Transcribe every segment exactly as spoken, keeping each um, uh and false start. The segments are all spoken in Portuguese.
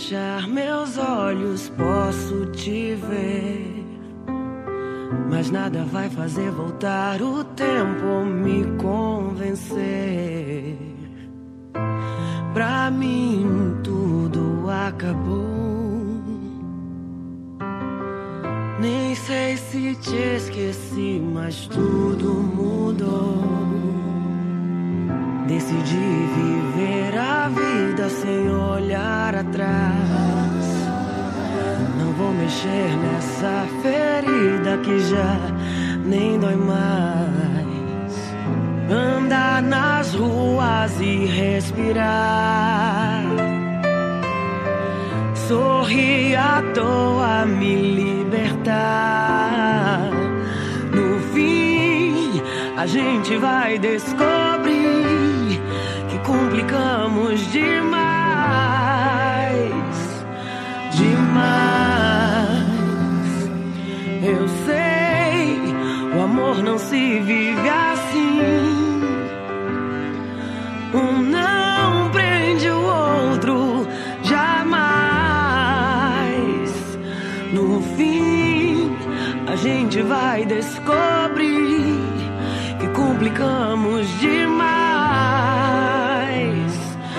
fechar meus olhos, posso te ver, mas nada vai fazer voltar o tempo ou me convencer. Pra mim tudo acabou. Nem sei se te esqueci, mas tudo mudou. Decidi viver a vida sem olhar atrás. Não vou mexer nessa ferida que já nem dói mais. Andar nas ruas e respirar. Sorrir à toa, me libertar. No fim, a gente vai descobrir que complicamos demais, demais. Eu sei, o amor não se vive assim. Um não prende o outro jamais. No fim, a gente vai descobrir que complicamos demais,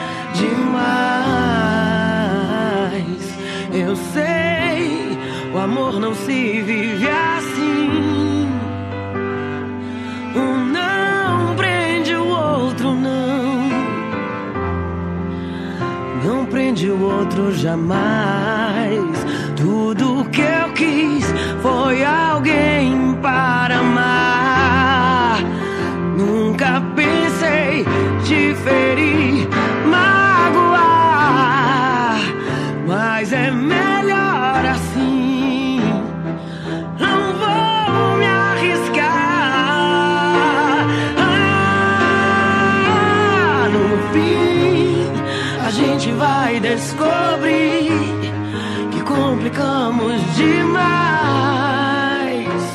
demais. Eu sei, o amor não se vive assim. Um não prende o outro, não. Não prende o outro jamais. Tudo que eu quis foi alguém para amar. Nunca pensei te ferir, magoar, mas é melhor assim. Não vou me arriscar. Ah, no fim, a gente vai descobrir que complicamos demais,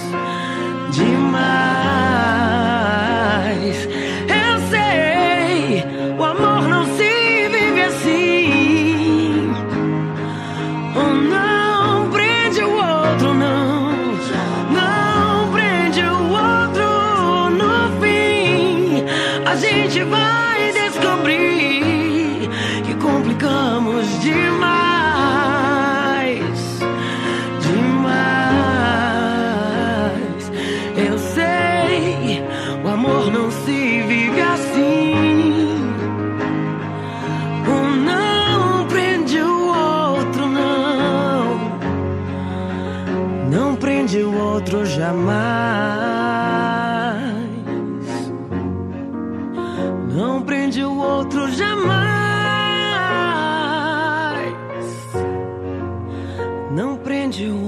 demais. Eu sei, o amor não se vive assim. Um não prende o outro, não. Não prende o outro. No fim, a gente vai descobrir que complicamos demais, demais. Eu sei, o amor não se vive assim. Um não prende o outro, não. Não prende o outro jamais. Não prende o outro jamais. Não prende o